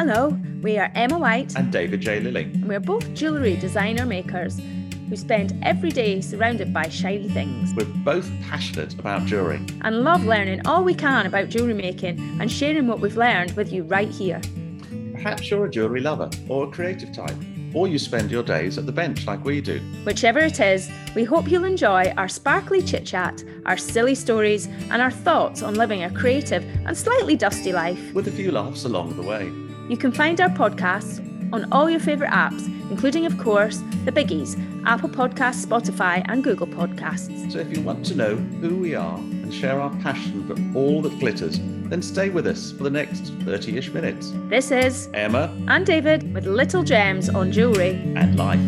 Hello, we are Emma White and David J. Lilly. and we're both jewellery designer makers who spend every day surrounded by shiny things We're both passionate about jewellery and love learning all we can about jewellery making and sharing what we've learned with you right here. Perhaps you're a jewellery lover or a creative type, or you spend your days at the bench like we do. Whichever it is, we hope you'll enjoy our sparkly chit-chat, our silly stories and our thoughts on living a creative and slightly dusty life. With a few laughs along the way. You can find our podcasts on all your favourite apps, including, of course, the biggies, Apple Podcasts, Spotify and Google Podcasts. So if you want to know who we are and share our passion for all that glitters, then stay with us for the next 30-ish minutes. This is Emma and David with little gems on jewellery and life.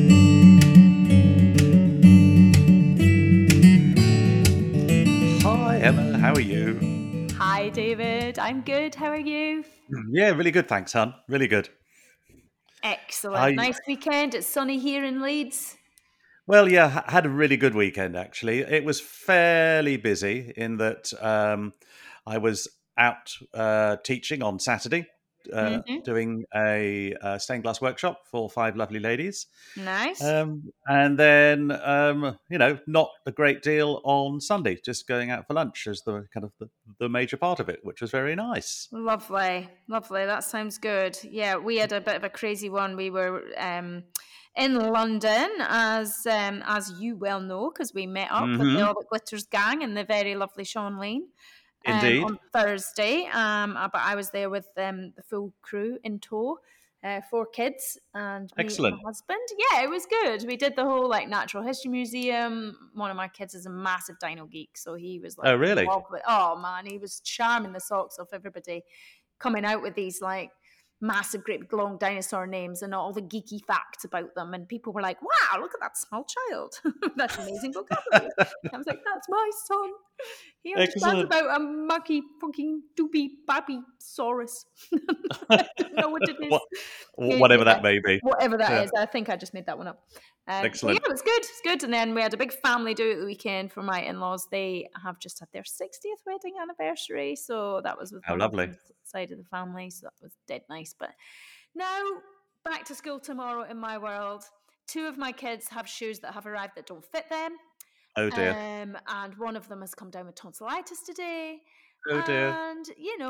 Hi Emma, how are you? Hi David, I'm good. How are you? Yeah, really good, thanks, hon. Really good. Excellent. Nice weekend. It's sunny here in Leeds. Well, yeah, had a really good weekend, actually. It was fairly busy in that I was out teaching on Saturday, doing a stained glass workshop for 5 lovely ladies. Nice. And then, not a great deal on Sunday, just going out for lunch as the kind of the major part of it, which was very nice. Lovely. That sounds good. Yeah, we had a bit of a crazy one. We were in London, as you well know, because we met up with the All That Glitters gang and the very lovely Sean Lane. Indeed. On Thursday, but I was there with the full crew in tow, 4 kids and me and my husband. Yeah, it was good. We did the whole Natural History Museum. One of my kids is a massive dino geek, so he was oh really? Oh man, he was charming the socks off everybody, coming out with these massive, great, long dinosaur names and all the geeky facts about them. And people were like, wow, look at that small child. That's amazing vocabulary. I was like, that's my son. He understands about a monkey fucking doopy baby saurus. I don't know what it is. Whatever that may be. Whatever that is. I think I just made that one up. Excellent. Yeah, it was good. It's good. And then we had a big family do it the weekend for my in-laws. They have just had their 60th wedding anniversary. So that was with lovely side of the family. So that was dead nice. But now back to school tomorrow in my world. 2 of my kids have shoes that have arrived that don't fit them. Oh dear. And one of them has come down with tonsillitis today. Oh dear. And,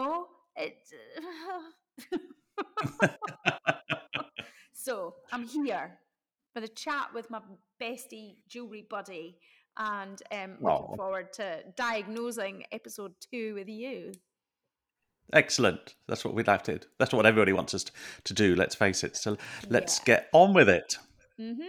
So I'm here for the chat with my bestie jewellery buddy and looking forward to diagnosing episode 2 with you. Excellent. That's what we'd like to. That's what everybody wants us to do. Let's face it. So let's get on with it. Mm-hmm.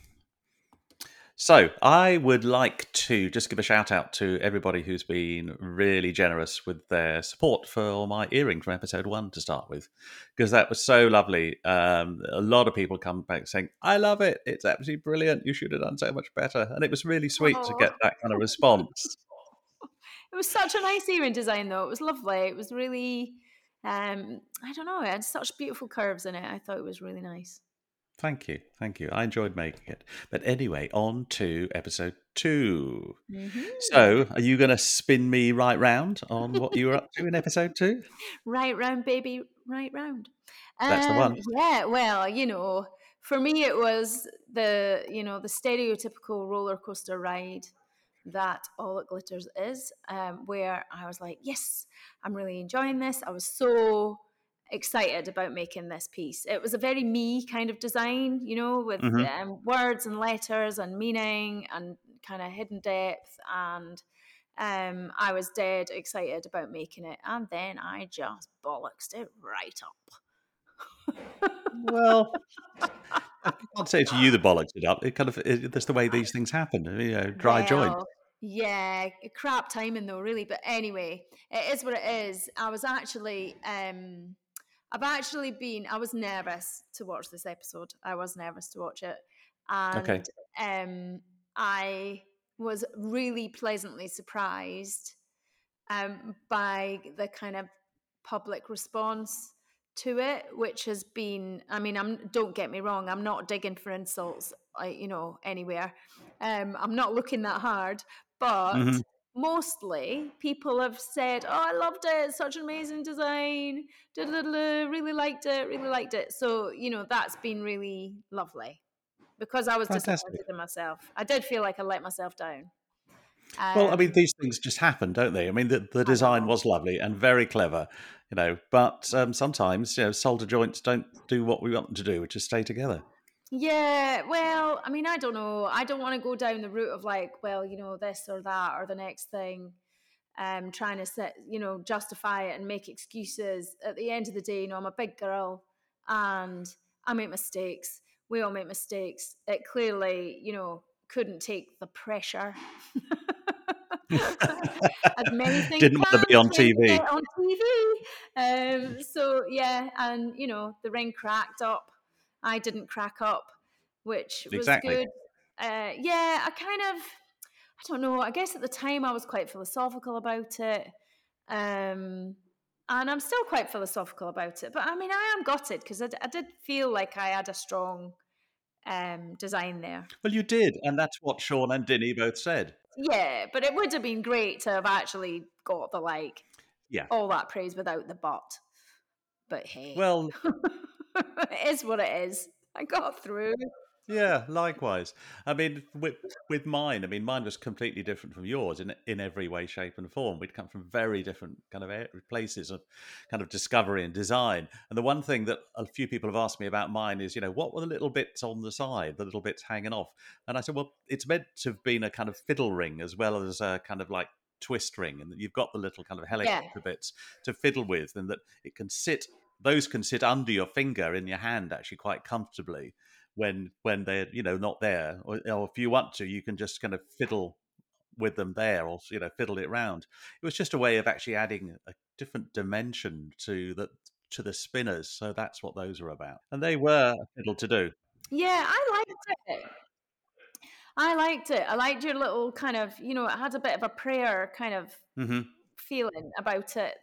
So I would like to just give a shout out to everybody who's been really generous with their support for my earring from episode 1 to start with, because that was so lovely. A lot of people come back saying, I love it. It's absolutely brilliant. You should have done so much better. And it was really sweet to get that kind of response. It was such a nice earring design, though. It was lovely. It was really, I don't know, it had such beautiful curves in it. I thought it was really nice. Thank you. I enjoyed making it. But anyway, on to episode 2. Mm-hmm. So, are you going to spin me right round on what you were up to in episode 2? Right round, baby, right round. That's the one. Yeah, well, for me it was the stereotypical roller coaster ride that All That Glitters is, where I was like, yes, I'm really enjoying this. I was so excited about making this piece. It was a very me kind of design, with words and letters and meaning and kind of hidden depth, and I was dead excited about making it, and then I just bollocksed it right up. Well, I can't say it's you that bollocks it up. It kind of that's the way these things happen. Dry joint. Yeah, crap timing though, really. But anyway, it is what it is. I was actually I was nervous to watch this episode. I was nervous to watch it. And I was really pleasantly surprised by the kind of public response to it, which has been, don't get me wrong, I'm not digging for insults, anywhere. I'm not looking that hard, but mostly people have said, "Oh, I loved it. Such an amazing design. Really liked it. Really liked it." So, that's been really lovely because I was Fantastic. disappointed in myself. I did feel like I let myself down. Well, I mean, Um, these things just happen, don't they? I mean, the I design know. was lovely and very clever, but sometimes, solder joints don't do what we want them to do, which is stay together. Yeah, well, I mean, I don't know. I don't want to go down the route of like, well, this or that or the next thing. Trying to justify it and make excuses. At the end of the day, I'm a big girl and I make mistakes. We all make mistakes. It clearly, couldn't take the pressure. As many things Didn't want to can be on when you TV. get on TV. So yeah, and the ring cracked up. I didn't crack up, which was Exactly. good. Yeah, I don't know. I guess at the time I was quite philosophical about it. And I'm still quite philosophical about it. But I mean, I am gutted because I did feel like I had a strong design there. Well, you did, and that's what Sean and Dinny both said. Yeah, but it would have been great to have actually got the Yeah. all that praise without the but. But hey, Well, it is what it is. I got through. yeah, likewise. I mean, with mine, I mean, mine was completely different from yours in every way, shape, and form. We'd come from very different kind of places of kind of discovery and design. And the one thing that a few people have asked me about mine is, what were the little bits on the side, the little bits hanging off? And I said, well, it's meant to have been a kind of fiddle ring as well as a kind of like twist ring, and that you've got the little kind of Yeah, helicopter bits to fiddle with, and that it can sit. Those can sit under your finger in your hand actually quite comfortably when they're not there, or if you want to, you can just kind of fiddle with them there, or fiddle it round. It was just a way of actually adding a different dimension to the spinners, so that's what those are about, and they were a fiddle to do. yeah, I liked it. I liked it. I liked your little kind of, it had a bit of a prayer kind of Hmm. feeling about it.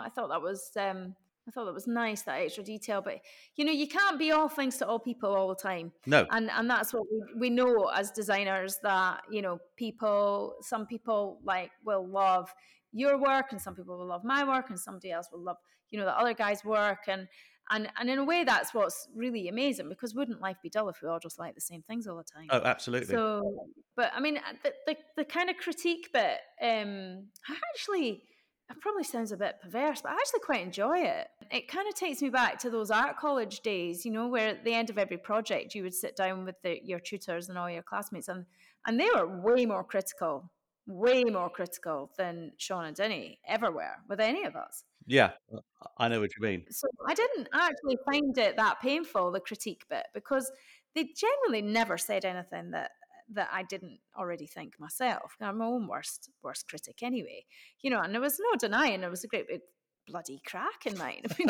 I thought that was nice, that extra detail. But you can't be all things to all people all the time, No. and that's what we know as designers, that some people like will love your work, and some people will love my work, and somebody else will love the other guy's work, and in a way that's what's really amazing, because wouldn't life be dull if we all just like the same things all the time? Oh, absolutely. So, but I mean, the kind of critique bit, I actually, it probably sounds a bit perverse, but I actually quite enjoy it. It kind of takes me back to those art college days, where at the end of every project you would sit down with your tutors and all your classmates, and they were way more critical than Sean and Dinny ever were with any of us. Yeah, I know what you mean. So I didn't actually find it that painful, the critique bit, because they generally never said anything that I didn't already think myself. I'm my own worst critic anyway, and there was no denying there was a great big bloody crack in mine. I mean,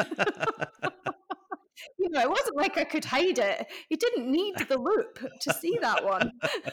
it wasn't like I could hide it. You didn't need the loop to see that one.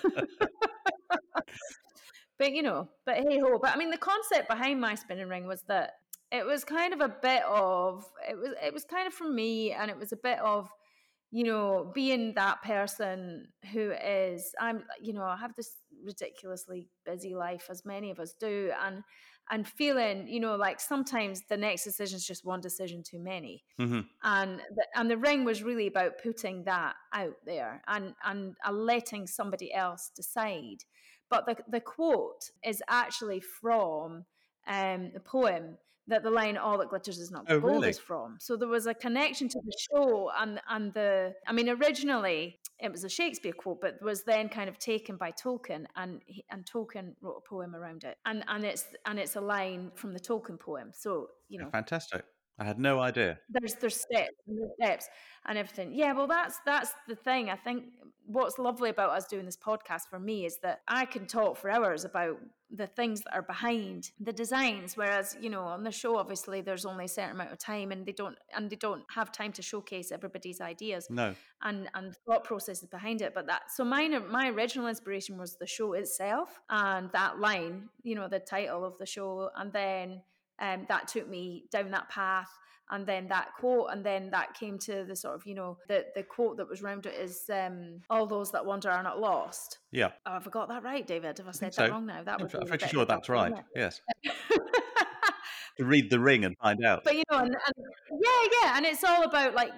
But hey ho. But I mean, the concept behind my spinning ring was that it was kind of a bit of it was kind of from me, and it was a bit of being that person who is I have this ridiculously busy life, as many of us do, and feeling like sometimes the next decision is just one decision too many. Hmm. And the ring was really about putting that out there, and letting somebody else decide. But the quote is actually from the poem that the line "all that glitters is not Oh, gold" really? is from. So there was a connection to the show, and the I mean, originally it was a Shakespeare quote, but was then kind of taken by Tolkien, and Tolkien wrote a poem around it, and it's a line from the Tolkien poem. So Fantastic. I had no idea. there's steps and everything. Yeah, well, that's the thing. I think what's lovely about us doing this podcast for me is that I can talk for hours about the things that are behind the designs, whereas on the show obviously there's only a certain amount of time, and they don't have time to showcase everybody's ideas No. and thought processes behind it. But my original inspiration was the show itself, and that line, the title of the show, and then that took me down that path. And then that quote, and then that came to the sort of, the quote that was around it is, all those that wander are not lost. Yeah. Oh, have I got that right, David? Have I I think said that so. wrong now? That I'm would be a pretty bit of sure a that's double, right. wouldn't Yes. it? To read the ring and find out. But, yeah. And it's all about, like,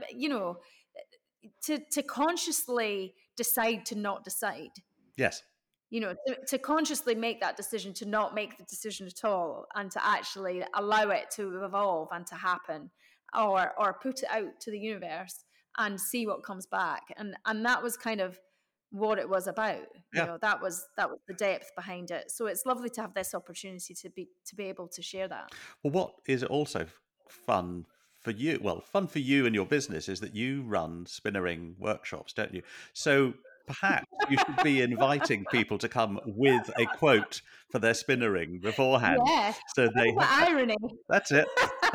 to consciously decide to not decide. Yes. To consciously make that decision, to not make the decision at all, and to actually allow it to evolve and to happen, or put it out to the universe and see what comes back. And that was kind of what it was about. Yeah. That was the depth behind it. So it's lovely to have this opportunity to be able to share that. Well, what is also fun for you? Well, fun for you and your business is that you run spinnering workshops, don't you? So perhaps you should be inviting people to come with a quote for their spinnering beforehand. Yeah. So they What irony. That's it.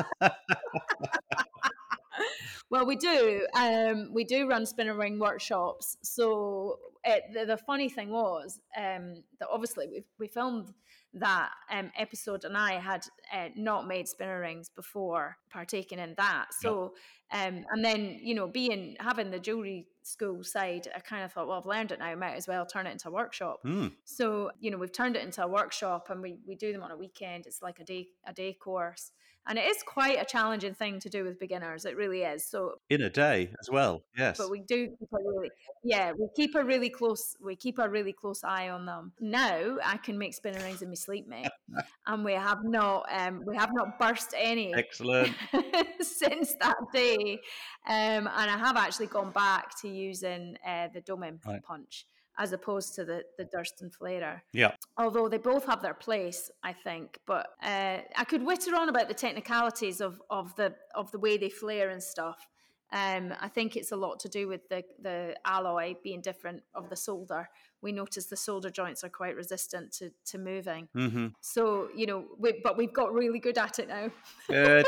Well, we do run spinner ring workshops. So the funny thing was that obviously we filmed that episode, and I had not made spinner rings before partaking in that. So and then having the jewelry school side, I kind of thought, well, I've learned it now, I might as well turn it into a workshop. So we've turned it into a workshop, and we do them on a weekend. It's like a day course. And it is quite a challenging thing to do with beginners. It really is. So in a day as well. Yes. But we do keep a really close eye on them. Now I can make spinning rings in my sleep, mate, and we have not burst any. Excellent. Since that day, and I have actually gone back to using the Domim punch as opposed to the Durston flarer. Yeah. Although they both have their place, I think. But I could witter on about the technicalities of the way they flare and stuff. I think it's a lot to do with the alloy being different of the solder. We notice the solder joints are quite resistant to moving. Mm-hmm. So but we've got really good at it now. Good.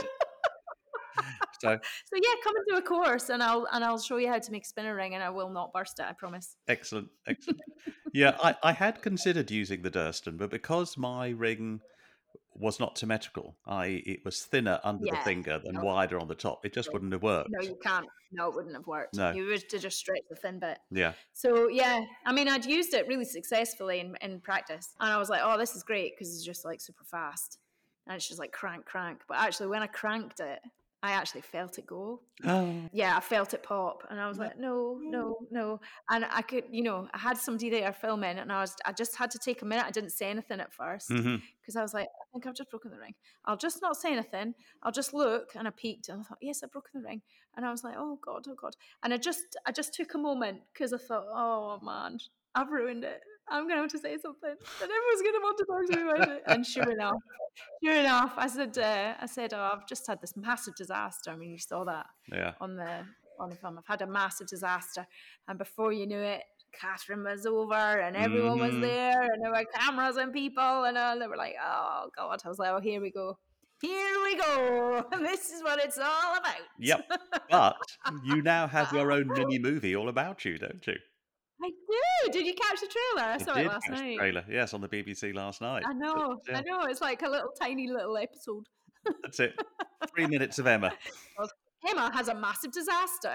So yeah, come and do a course, and I'll show you how to make a spinner ring, and I will not burst it, I promise. Excellent. Yeah, I had considered using the Durston, but because my ring was not symmetrical, it was thinner under the finger than wider on the top. It just wouldn't have worked. No, you can't. No, it wouldn't have worked. No. You would just stretch the thin bit. Yeah. So yeah, I mean, I'd used it really successfully in practice, and I was like, oh, this is great because it's just like super fast, and it's just like crank. But actually, when I cranked it, I actually felt it go. Oh. Yeah, I felt it pop, and I was like, no. And I could, I had somebody there filming, and I just had to take a minute. I didn't say anything at first because I was like, I think I've just broken the ring. I'll just not say anything. I'll just look. And I peeked, and I thought, yes, I've broken the ring. And I was like, oh God. And I just took a moment because I thought, oh man, I've ruined it. I'm going to have to say something, and everyone's going to want to talk to me about it. And sure enough, I said, oh, I've just had this massive disaster. I mean, you saw that on the film. I've had a massive disaster, and before you knew it, Catherine was over, and everyone was there, and there were cameras and people, and they were like, oh God. I was like, oh, here we go. This is what it's all about. Yep. But you now have your own mini movie all about you, don't you? I do. Did you catch the trailer? I saw it last night. The trailer, yes, on the BBC last night. I know. It's like a tiny little episode. That's it. 3 minutes of Emma. Well, Emma has a massive disaster.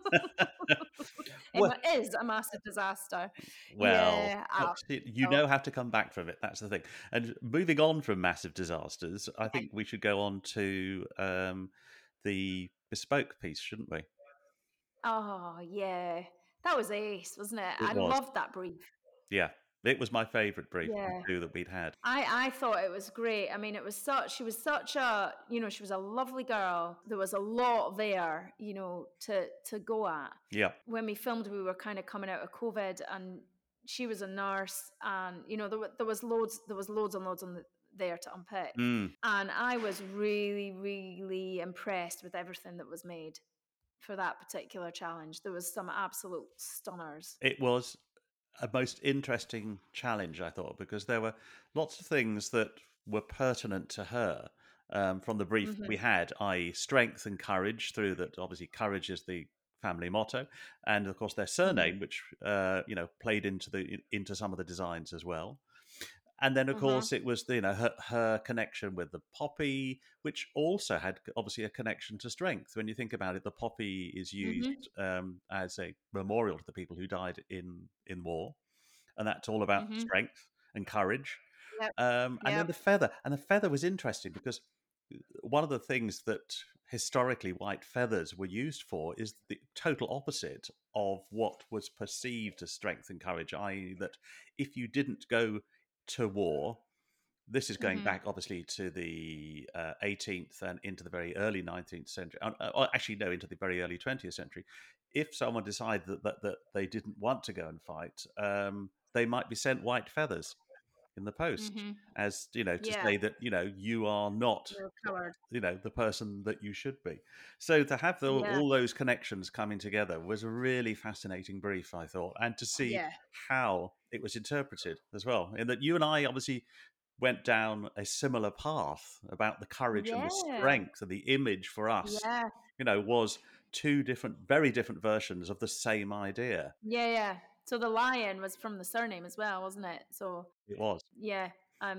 Emma is a massive disaster. Well, you know how to come back from it. That's the thing. And moving on from massive disasters, I think we should go on to the bespoke piece, shouldn't we? Oh, yeah. That was ace, wasn't it? I loved that brief. Yeah. It was my favourite brief that we'd had. I thought it was great. I mean, she was such a, she was a lovely girl. There was a lot there, to go at. Yeah. When we filmed, we were kind of coming out of COVID, and she was a nurse, and, there was loads and loads there to unpick. And I was really, really impressed with everything that was made for that particular challenge. There was some absolute stunners. It was a most interesting challenge, I thought, because there were lots of things that were pertinent to her from the brief we had, i.e. strength and courage, through that. Obviously, courage is the family motto, and of course their surname, which played into some of the designs as well. And then, of Mm-hmm. course, it was her connection with the poppy, which also had obviously a connection to strength. When you think about it, the poppy is Mm-hmm. used as a memorial to the people who died in war, and that's all about Mm-hmm. strength and courage. Yep. And then Yep. the feather was interesting because one of the things that historically white feathers were used for is the total opposite of what was perceived as strength and courage, i.e., that if you didn't go to war, this is going Mm-hmm. back obviously to the 18th and into the very early 19th century, actually, no, into the very early 20th century. If someone decided that they didn't want to go and fight, they might be sent white feathers in the post, Mm-hmm. as to Yeah. say that you are not You're a coward. the person that you should be. So to have Yeah. all those connections coming together was a really fascinating brief, I thought, and to see Yeah. how it was interpreted as well. In that you and I obviously went down a similar path about the courage and the Yeah. strength, and the image for us, Yeah. was two different, very different versions of the same idea. Yeah. Yeah. So the lion was from the surname as well, wasn't it? So It was. yeah,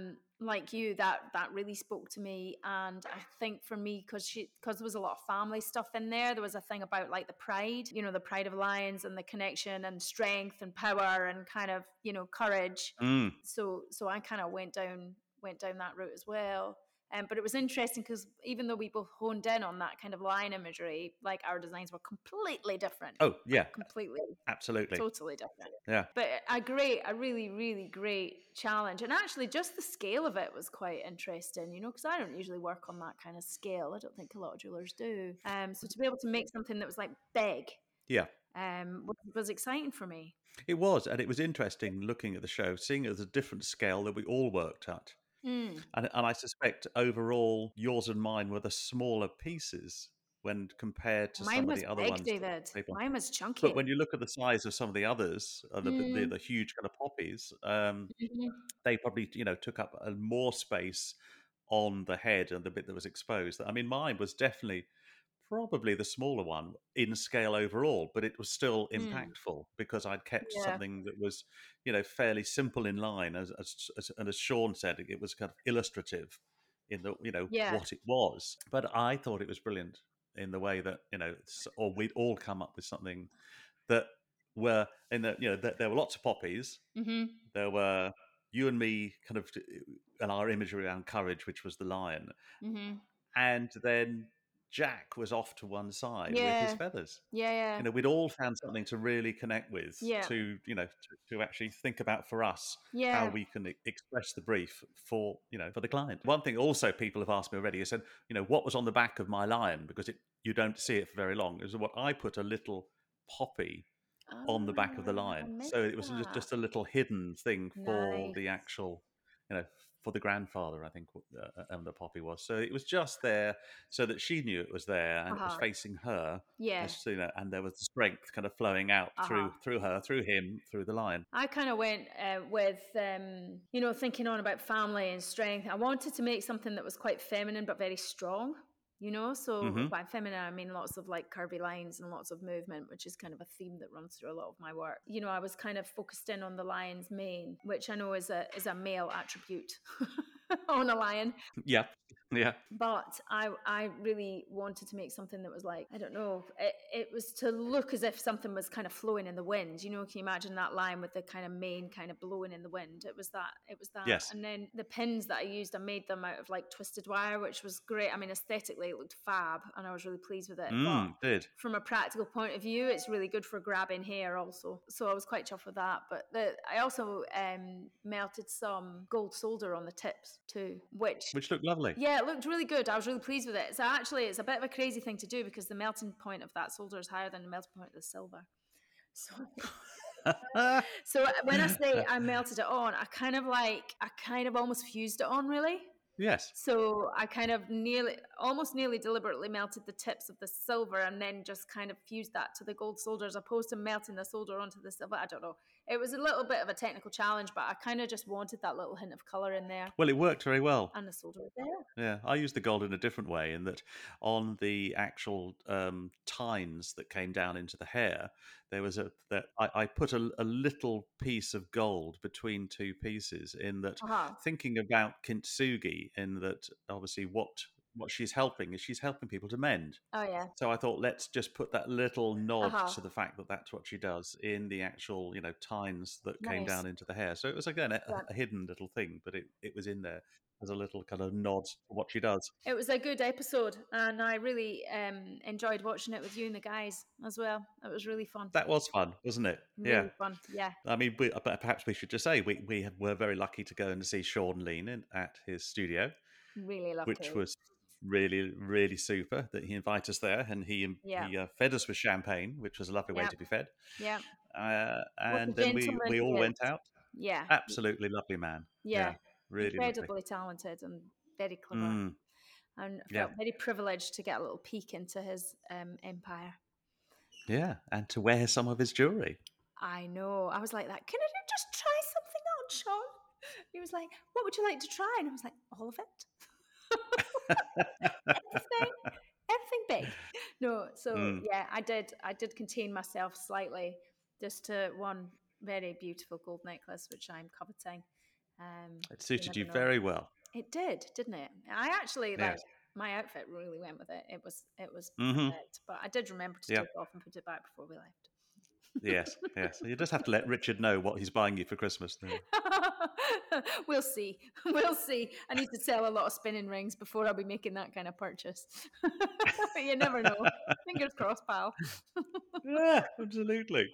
like you, that really spoke to me, and I think for me, because there was a lot of family stuff in there. There was a thing about like the pride, the pride of lions and the connection and strength and power and kind of courage. Mm. So I kind of went down that route as well. But it was interesting because even though we both honed in on that kind of lion imagery, like our designs were completely different, Oh yeah, like completely, absolutely. totally different. Yeah. But a really, really great challenge. And actually, just the scale of it was quite interesting, because I don't usually work on that kind of scale. I don't think a lot of jewelers do. So to be able to make something that was like big Yeah. was exciting for me. It was, and it was interesting looking at the show, seeing it as a different scale that we all worked at. Mm. And I suspect overall, yours and mine were the smaller pieces when compared to Mine some of was the other big, ones that David. people. Mine was But chunky. when you look at the size of some of the others, Mm. the huge kind of poppies, Mhm. they probably took up more space on the head and the bit that was exposed. I mean, mine was definitely probably the smaller one in scale overall, but it was still Mm. impactful because I'd kept Yeah. something that was, fairly simple in line. And as Sean said, it was kind of illustrative in the, Yeah. what it was. But I thought it was brilliant in the way that, or we'd all come up with something that were in the, that there were lots of poppies. Mm-hmm. There were you and me kind of, and our imagery around courage, which was the lion, Mm-hmm. and then Jack was off to one side with his Yeah. feathers. Yeah. We'd all found something to really connect with, Yeah. to to actually think about for us how Yeah. we can express the brief for for the client. One thing also people have asked me already is said, what was on the back of my lion, because you don't see it for very long. Is what I put a little poppy on the back of the I lion, missed so it was that. just a little hidden thing for the Nice. actual for the grandfather, I think, the poppy was. So it was just there so that she knew it was there, and it was Uh-huh. facing her, Yeah. as and there was the strength kind of flowing out Uh-huh. through her, through him, through the lion. I kind of went with, thinking on about family and strength. I wanted to make something that was quite feminine but very strong, So Hmm. by feminine, I mean lots of like curvy lines and lots of movement, which is kind of a theme that runs through a lot of my work. I was kind of focused in on the lion's mane, which I know is a male attribute on a lion. Yeah, yeah, But I really wanted to make something that was like, I don't know, it was to look as if something was kind of flowing in the wind. Can you imagine that line with the kind of mane kind of blowing in the wind? It was that. yes. And then the pins that I used, I made them out of like twisted wire, which was great. I mean, aesthetically, it looked fab and I was really pleased with it. But Did. from a practical point of view, it's really good for grabbing hair also. So I was quite chuffed with that. But I also melted some gold solder on the tips too, which Which looked lovely. yeah, it looked really good. I was really pleased with it. So actually, it's a bit of a crazy thing to do because the melting point of that solder is higher than the melting point of the silver. So, so when I say I melted it on, I kind of almost fused it on, really. Yes. So I kind of almost nearly deliberately melted the tips of the silver and then just kind of fused that to the gold solder as opposed to melting the solder onto the silver. I don't know. it was a little bit of a technical challenge, but I kind of just wanted that little hint of colour in there. Well, it worked very well. And I sold it there. Yeah, I used the gold in a different way in that on the actual tines that came down into the hair, there was I put a little piece of gold between two pieces in that, Uh-huh. thinking about Kintsugi, in that obviously what she's helping is she's helping people to mend. Oh, yeah. So I thought, let's just put that little nod Uh-huh. to the fact that that's what she does in the actual, tines that came Nice. down into the hair. So it was, again, Yeah. a hidden little thing, but it was in there as a little kind of nod to what she does. It was a good episode, and I really enjoyed watching it with you and the guys as well. It was really fun. That was fun, wasn't it? Really fun, yeah. I mean, perhaps we should just say we were very lucky to go and see Sean Lean at his studio, Really loved which it. was really, really super that he invited us there, and he fed us with champagne, which was a lovely way to be fed. Yeah. And then we all went out. Yeah. Absolutely lovely man. Yeah. Really incredibly lovely. talented and very clever. And I felt very privileged to get a little peek into his empire. Yeah, and to wear some of his jewellery. I know. I was like that. Can I just try something on, Sean? He was like, what would you like to try? And I was like, all of it. everything big. No, so yeah, I did contain myself slightly just to one very beautiful gold necklace, which I'm coveting. It suited you very well. It did, didn't it? I actually my outfit really went with it. It was perfect, but I did remember to take it off and put it back before we left. Yes. So you just have to let Richard know what he's buying you for Christmas. We'll see. I need to sell a lot of spinning rings before I'll be making that kind of purchase. You never know. Fingers crossed, pal. Yeah, absolutely.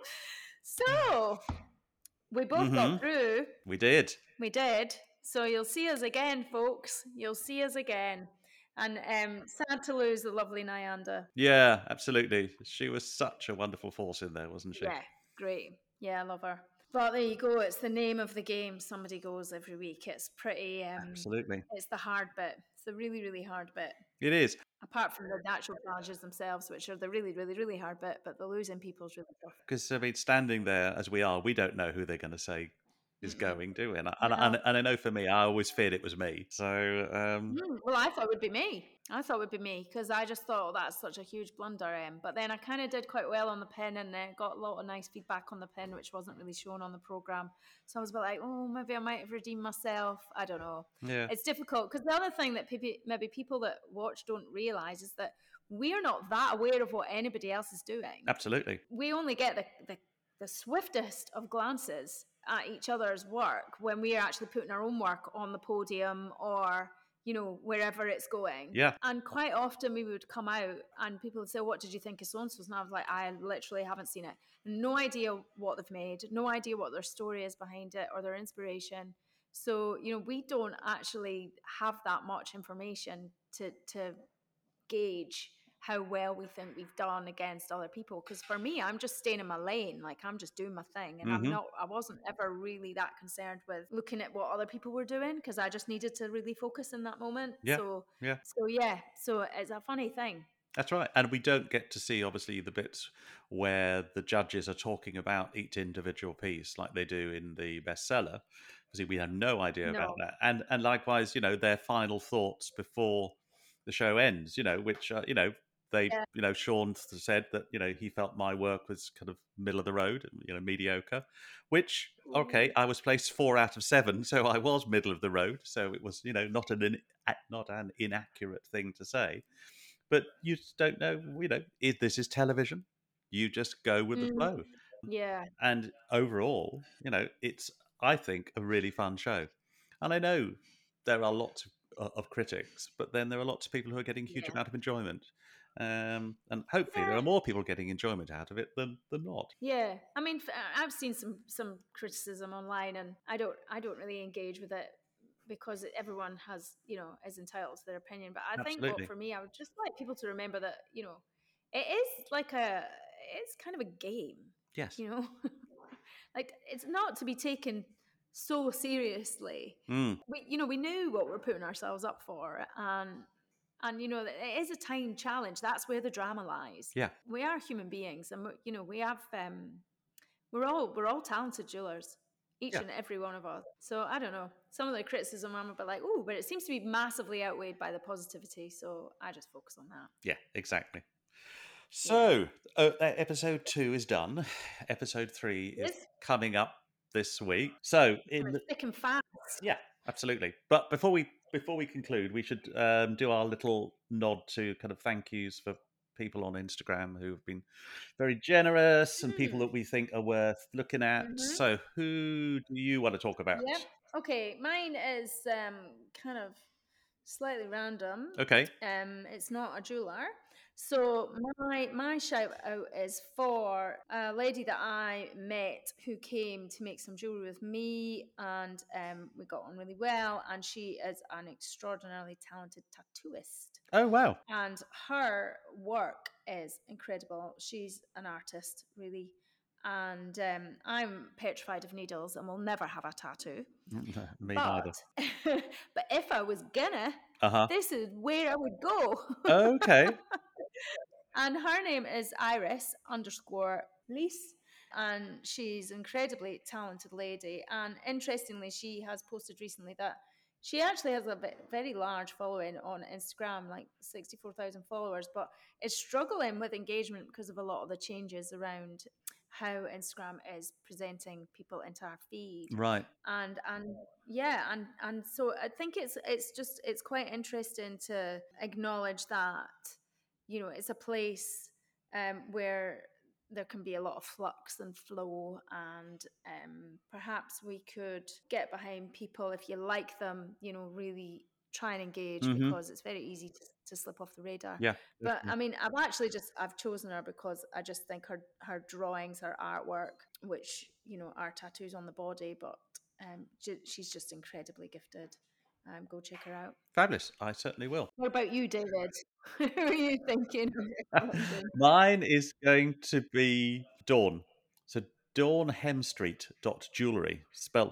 So we both got through. We did. So you'll see us again, folks. You'll see us again. And sad to lose the lovely Nyanda. Yeah, absolutely. She was such a wonderful force in there, wasn't she? Yeah, great. Yeah, I love her. But there you go. It's the name of the game. Somebody goes every week. It's pretty... absolutely. It's the hard bit. It's the really, really hard bit. It is. Apart from the natural challenges themselves, which are the really, really, really hard bit, but the losing people's really tough. Because, I mean, standing there as we are, we don't know who they're going to say is going, do we? And I know for me, I always feared it was me. So, well, I thought it would be me. Because I just thought that's such a huge blunder. But then I kind of did quite well on the pen and got a lot of nice feedback on the pen, which wasn't really shown on the program. So I was a bit like, oh, maybe I might have redeemed myself. I don't know. Yeah, it's difficult because the other thing that maybe people that watch don't realize is that we're not that aware of what anybody else is doing. Absolutely. We only get the swiftest of glances at each other's work when we are actually putting our own work on the podium or, wherever it's going. Yeah. And quite often we would come out and people would say, what did you think of so-and-so's? And I was like, I literally haven't seen it. No idea what they've made, no idea what their story is behind it or their inspiration. So, we don't actually have that much information to gauge how well we think we've done against other people. Because for me, I'm just staying in my lane. Like, I'm just doing my thing. And I wasn't ever really that concerned with looking at what other people were doing because I just needed to really focus in that moment. Yeah. So it's a funny thing. That's right. And we don't get to see, obviously, the bits where the judges are talking about each individual piece like they do in the bestseller. Because we have no idea about that. And likewise, their final thoughts before the show ends, which, they, Sean said that, he felt my work was kind of middle of the road, mediocre, which, okay, I was placed 4 out of 7, so I was middle of the road. So it was, not an inaccurate thing to say. But you just don't know, if this is television. You just go with the flow. Yeah. And overall, it's, I think, a really fun show. And I know there are lots of critics, but then there are lots of people who are getting a huge amount of enjoyment. And hopefully there are more people getting enjoyment out of it than not. Yeah. I mean, I've seen some criticism online and I don't really engage with it because everyone has, is entitled to their opinion. But I think for me, I would just like people to remember that, it is it's kind of a game. Yes. Like, it's not to be taken so seriously. We knew what we're putting ourselves up for, and it is a time challenge. That's where the drama lies. Yeah, we are human beings, and we have we're all talented jewelers, each Yeah. and every one of us. So I don't know. Some of the criticism I'm a bit like, oh, but it seems to be massively outweighed by the positivity. So I just focus on that. Yeah, exactly. Yeah. So, episode 2 is done. Episode 3 is Yes. coming up this week. So, We're thick and fast. yeah, absolutely. But before we conclude, we should do our little nod to kind of thank yous for people on Instagram who have been very generous and people that we think are worth looking at. So, who do you want to talk about? Yep. Okay, mine is kind of slightly random. Okay. It's not a jeweler. So my shout out is for a lady that I met who came to make some jewelry with me, and we got on really well. And she is an extraordinarily talented tattooist. Oh, wow. And her work is incredible. She's an artist, really. And I'm petrified of needles and will never have a tattoo. Me neither. But if I was gonna, this is where I would go. Okay. And her name is Iris_Lease. And she's an incredibly talented lady. And interestingly, she has posted recently that she actually has a very large following on Instagram, like 64,000 followers, but is struggling with engagement because of a lot of the changes around how Instagram is presenting people into our feed. Right. And so I think it's quite interesting to acknowledge that, you know, it's a place where there can be a lot of flux and flow, and perhaps we could get behind people, if you like them, you know, really try and engage, because it's very easy to slip off the radar. Yeah. But I mean, I've chosen her because I just think her drawings, her artwork, which, you know, are tattoos on the body, but she's just incredibly gifted. Go check her out. Fabulous. I certainly will. What about you, David? Who are you thinking? Mine is going to be Dawn. So dawnhemstreet.jewelry, spelt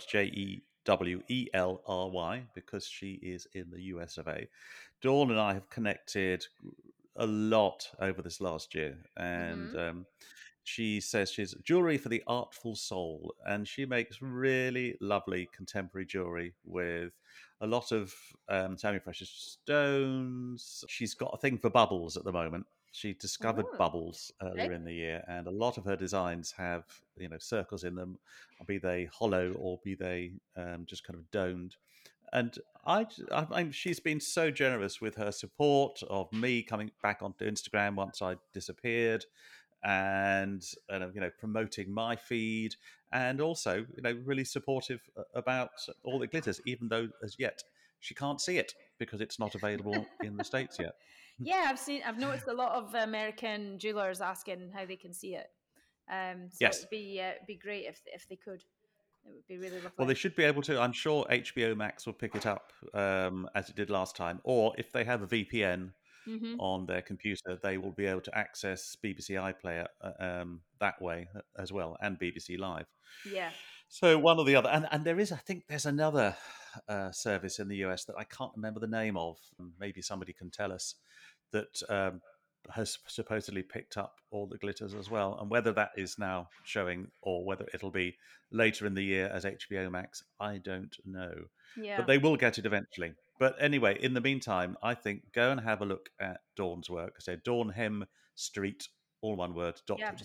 JEWELRY, because she is in the US of A. Dawn and I have connected a lot over this last year, and she says she's jewelry for the artful soul, and she makes really lovely contemporary jewelry with a lot of semi-precious stones. She's got a thing for bubbles at the moment. She discovered bubbles earlier in the year, and a lot of her designs have, you know, circles in them, be they hollow or be they just kind of domed. And she's been so generous with her support of me coming back onto Instagram once I disappeared, and you know, promoting my feed, and also, you know, really supportive about All That Glitters, even though as yet she can't see it because it's not available in the States yet. Yeah, I've noticed a lot of American jewelers asking how they can see it. So yes, it'd be great if they could. It would be really lovely. Well, they should be able to. I'm sure HBO Max will pick it up as it did last time, or if they have a VPN on their computer, they will be able to access BBC iPlayer that way as well, and BBC Live. Yeah. So one or the other, and there is, I think, there's another service in the US that I can't remember the name of. Maybe somebody can tell us, that has supposedly picked up All That Glitters as well, and whether that is now showing or whether it'll be later in the year as HBO Max, I don't know. Yeah. But they will get it eventually. But anyway, in the meantime, I think go and have a look at Dawn's work. I say Dawn Hem Street, all one word,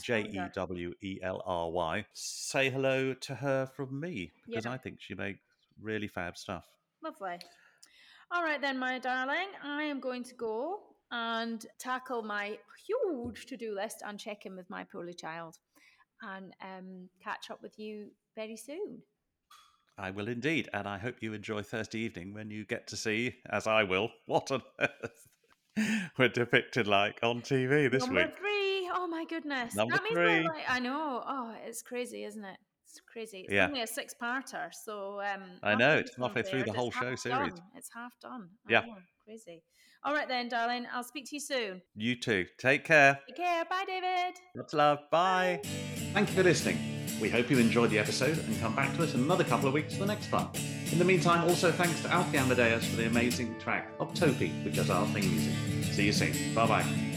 JEWELRY. Say hello to her from me, because I think she makes really fab stuff. Lovely. All right then, my darling, I am going to go and tackle my huge to-do list and check in with my poorly child, and catch up with you very soon. I will indeed, and I hope you enjoy Thursday evening when you get to see, as I will, what on earth we're depicted like on TV this week. Number 3. Oh my goodness. Number 3. I know. Oh, it's crazy, isn't it? It's crazy. It's only a 6-parter, so I know, it's halfway through the whole show series. It's half done. Yeah. Oh, crazy. All right then, darling. I'll speak to you soon. You too. Take care. Take care. Bye, David. Lots of love. Bye. Thank you for listening. We hope you enjoyed the episode and come back to us in another couple of weeks for the next one. In the meantime, also thanks to Alfie Amadeus for the amazing track of Topi, which is our theme music. See you soon. Bye-bye.